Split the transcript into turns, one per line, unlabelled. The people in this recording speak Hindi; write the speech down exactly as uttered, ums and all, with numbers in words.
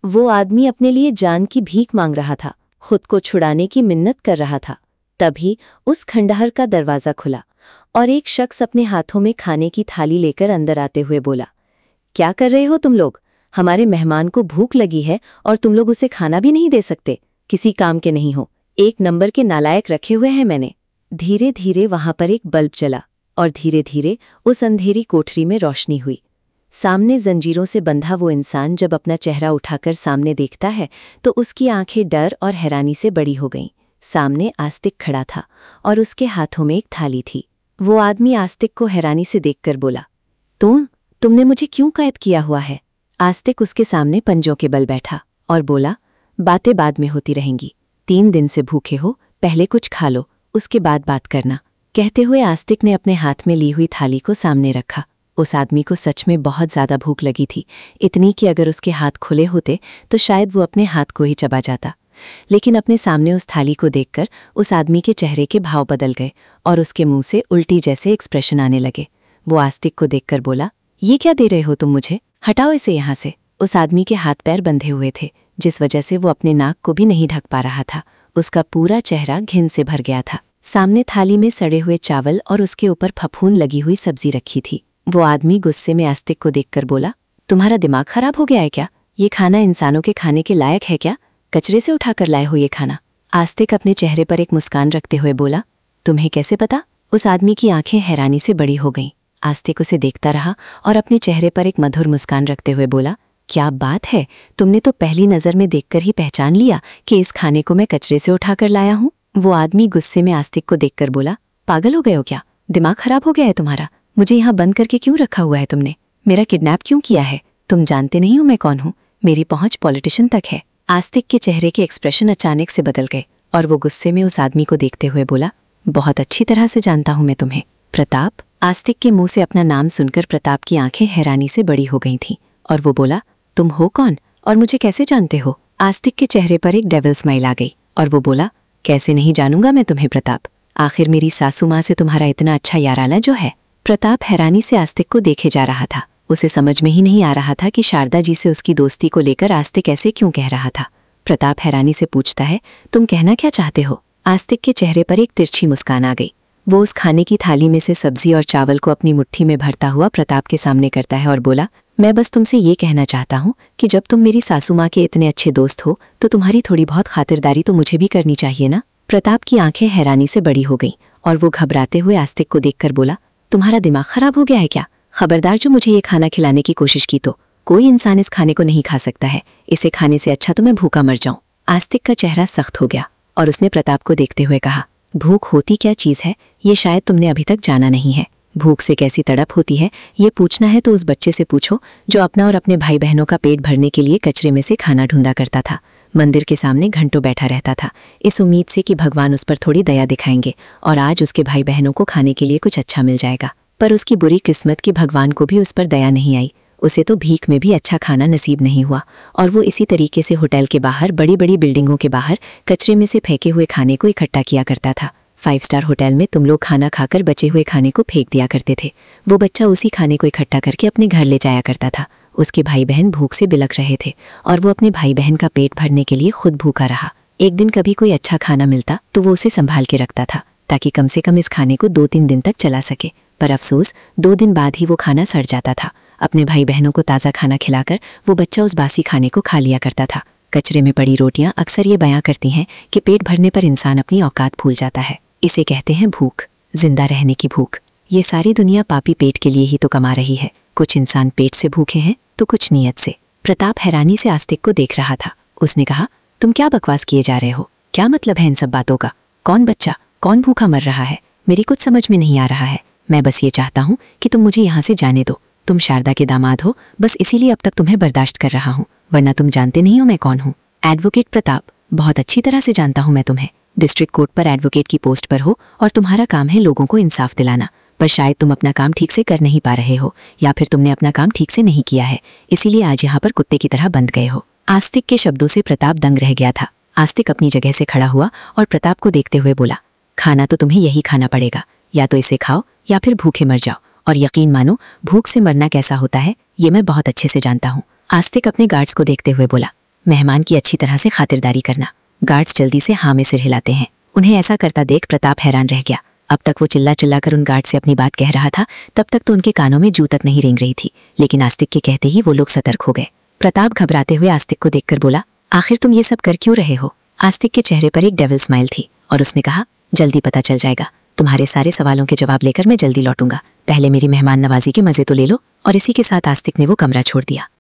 वो आदमी अपने लिए जान की भीख मांग रहा था, खुद को छुड़ाने की मिन्नत कर रहा था। तभी उस खंडहर का दरवाज़ा खुला और एक शख्स अपने हाथों में खाने की थाली लेकर अंदर आते हुए बोला, क्या कर रहे हो तुम लोग? हमारे मेहमान को भूख लगी है और तुम लोग उसे खाना भी नहीं दे सकते। किसी काम के नहीं हो, एक नंबर के नालायक रखे हुए हैं मैंने। धीरे धीरे वहां पर एक बल्ब जला और धीरे धीरे उस अंधेरी कोठरी में रोशनी हुई। सामने जंजीरों से बंधा वो इंसान जब अपना चेहरा उठाकर सामने देखता है तो उसकी आंखें डर और हैरानी से बड़ी हो गईं। सामने आस्तिक खड़ा था और उसके हाथों में एक थाली थी। वो आदमी आस्तिक को हैरानी से देखकर बोला, तुम तुमने मुझे क्यों कैद किया हुआ है? आस्तिक उसके सामने पंजों के बल बैठा और बोला, बातें बाद में होती रहेंगी। तीन दिन से भूखे हो, पहले कुछ खा लो, उसके बाद बात करना। कहते हुए आस्तिक ने अपने हाथ में ली हुई थाली को सामने रखा। उस आदमी को सच में बहुत ज़्यादा भूख लगी थी, इतनी कि अगर उसके हाथ खुले होते तो शायद वो अपने हाथ को ही चबा जाता। लेकिन अपने सामने उस थाली को देखकर उस आदमी के चेहरे के भाव बदल गए और उसके मुंह से उल्टी जैसे एक्सप्रेशन आने लगे। वो आस्तिक को देखकर बोला, ये क्या दे रहे हो तुम मुझे? हटाओ इसे यहाँ से। उस आदमी के हाथ पैर बंधे हुए थे, जिस वजह से वो अपने नाक को भी नहीं ढक पा रहा था। उसका पूरा चेहरा घिन से भर गया था। सामने थाली में सड़े हुए चावल और उसके ऊपर फफूंद लगी हुई सब्जी रखी थी। वो आदमी गुस्से में आस्तिक को देखकर बोला, तुम्हारा दिमाग खराब हो गया है क्या? ये खाना इंसानों के खाने के लायक है क्या? कचरे से उठाकर लाए हो ये खाना। आस्तिक अपने चेहरे पर एक मुस्कान रखते हुए बोला, तुम्हें कैसे पता? उस आदमी की आंखें हैरानी से बड़ी हो गईं। आस्तिक उसे देखता रहा और अपने चेहरे पर एक मधुर मुस्कान रखते हुए बोला, क्या बात है, तुमने तो पहली नज़र में देखकर ही पहचान लिया कि इस खाने को मैं कचरे से उठाकर लाया हूँ। वो आदमी गुस्से में आस्तिक को देखकर बोला, पागल हो गए हो क्या? दिमाग खराब हो गया है तुम्हारा? मुझे यहाँ बंद करके क्यों रखा हुआ है तुमने? मेरा किडनैप क्यों किया है? तुम जानते नहीं हो मैं कौन हूँ? मेरी पहुँच पॉलिटिशियन तक है। आस्तिक के चेहरे के एक्सप्रेशन अचानक से बदल गए और वो गुस्से में उस आदमी को देखते हुए बोला, बहुत अच्छी तरह से जानता हूँ मैं तुम्हें, प्रताप। आस्तिक के मुंह से अपना नाम सुनकर प्रताप की आंखें हैरानी से बड़ी हो गई थीं और वो बोला, तुम हो कौन और मुझे कैसे जानते हो? आस्तिक के चेहरे पर एक डेविल स्माइल आ गई और वो बोला, कैसे नहीं जानूंगा मैं तुम्हें प्रताप? आखिर मेरी सासू माँ से तुम्हारा इतना अच्छा याराना जो है। प्रताप हैरानी से आस्तिक को देखे जा रहा था। उसे समझ में ही नहीं आ रहा था कि शारदा जी से उसकी दोस्ती को लेकर आस्तिक ऐसे क्यों कह रहा था। प्रताप हैरानी से पूछता है, तुम कहना क्या चाहते हो? आस्तिक के चेहरे पर एक तिरछी मुस्कान आ गई। वो उस खाने की थाली में से सब्जी और चावल को अपनी मुट्ठी में भरता हुआ प्रताप के सामने करता है और बोला, मैं बस तुमसे ये कहना चाहता हूँ कि जब तुम मेरी सासू माँ के इतने अच्छे दोस्त हो तो तुम्हारी थोड़ी बहुत खातिरदारी तो मुझे भी करनी चाहिए ना। प्रताप की आंखें हैरानी से बड़ी हो गईं और वो घबराते हुए आस्तिक को देखकर बोला, तुम्हारा दिमाग खराब हो गया है क्या? खबरदार जो मुझे ये खाना खिलाने की कोशिश की तो। कोई इंसान इस खाने को नहीं खा सकता है। इसे खाने से अच्छा तो मैं भूखा मर जाऊं। आस्तिक का चेहरा सख्त हो गया और उसने प्रताप को देखते हुए कहा, भूख होती क्या चीज़ है ये शायद तुमने अभी तक जाना नहीं है। भूख से कैसी तड़प होती है ये पूछना है तो उस बच्चे से पूछो जो अपना और अपने भाई बहनों का पेट भरने के लिए कचरे में से खाना ढूंढा करता था। मंदिर के सामने घंटों बैठा रहता था, इस उम्मीद से कि भगवान उस पर थोड़ी दया दिखाएंगे और आज उसके भाई बहनों को खाने के लिए कुछ अच्छा मिल जाएगा। पर उसकी बुरी किस्मत कि भगवान को भी उस पर दया नहीं आई। उसे तो भीख में भी अच्छा खाना नसीब नहीं हुआ और वो इसी तरीके से होटल के बाहर, बड़ी बड़ी बिल्डिंगों के बाहर कचरे में से फेंके हुए खाने को इकट्ठा किया करता था। फाइव स्टार होटल में तुम लोग खाना खाकर बचे हुए खाने को फेंक दिया करते थे। वो बच्चा उसी खाने को इकट्ठा करके अपने घर ले जाया करता था। उसके भाई बहन भूख से बिलख रहे थे और वो अपने भाई बहन का पेट भरने के लिए खुद भूखा रहा। एक दिन कभी कोई अच्छा खाना मिलता तो वो उसे संभाल के रखता था ताकि कम से कम इस खाने को दो तीन दिन तक चला सके। पर अफसोस, दो दिन बाद ही वो खाना सड़ जाता था। अपने भाई बहनों को ताज़ा खाना खिलाकर वो बच्चा उस बासी खाने को खा लिया करता था। कचरे में पड़ी रोटियां अक्सर ये बयां करती हैं कि पेट भरने पर इंसान अपनी औकात भूल जाता है। इसे कहते हैं भूख, जिंदा रहने की भूख। ये सारी दुनिया पापी पेट के लिए ही तो कमा रही है। कुछ इंसान पेट से भूखे हैं तो कुछ नीयत से। प्रताप हैरानी से आस्तिक को देख रहा था। उसने कहा, तुम क्या बकवास किए जा रहे हो? क्या मतलब है इन सब बातों का? कौन बच्चा, कौन भूखा मर रहा है? मेरी कुछ समझ में नहीं आ रहा है। मैं बस ये चाहता हूँ कि तुम मुझे यहाँ से जाने दो। तुम शारदा के दामाद हो, बस इसीलिए अब तक तुम्हें बर्दाश्त कर रहा हूँ, वरना तुम जानते नहीं हो मैं कौन हूँ। एडवोकेट प्रताप, बहुत अच्छी तरह से जानता हूँ मैं तुम्हें। डिस्ट्रिक्ट कोर्ट पर एडवोकेट की पोस्ट पर हो और तुम्हारा काम है लोगों को इंसाफ दिलाना, पर शायद तुम अपना काम ठीक से कर नहीं पा रहे हो या फिर तुमने अपना काम ठीक से नहीं किया है, इसीलिए आज यहाँ पर कुत्ते की तरह बंध गए हो। आस्तिक के शब्दों से प्रताप दंग रह गया था। आस्तिक अपनी जगह से खड़ा हुआ और प्रताप को देखते हुए बोला, खाना तो तुम्हें यही खाना पड़ेगा, या तो इसे खाओ या फिर भूखे मर जाओ। और यकीन मानो, भूख से मरना कैसा होता है ये मैं बहुत अच्छे से जानता हूँ। आस्तिक अपने गार्ड्स को देखते हुए बोला,
मेहमान की अच्छी तरह से खातिरदारी करना। गार्ड्स जल्दी से हाँ में सिर हिलाते हैं। उन्हें ऐसा करता देख प्रताप हैरान रह गया। अब तक वो चिल्ला चिल्ला कर उन गार्ड से अपनी बात कह रहा था, तब तक तो उनके कानों में जू तक नहीं रेंग रही थी, लेकिन आस्तिक के कहते ही वो लोग सतर्क हो गए। प्रताप घबराते हुए आस्तिक को देखकर बोला, आखिर तुम ये सब कर क्यों रहे हो? आस्तिक के चेहरे पर एक डेविल स्माइल थी और उसने कहा, जल्दी पता चल जाएगा। तुम्हारे सारे सवालों के जवाब लेकर मैं जल्दी लौटूंगा। पहले मेरी मेहमान नवाजी के मजे तो ले लो। और इसी के साथ आस्तिक ने वो कमरा छोड़ दिया।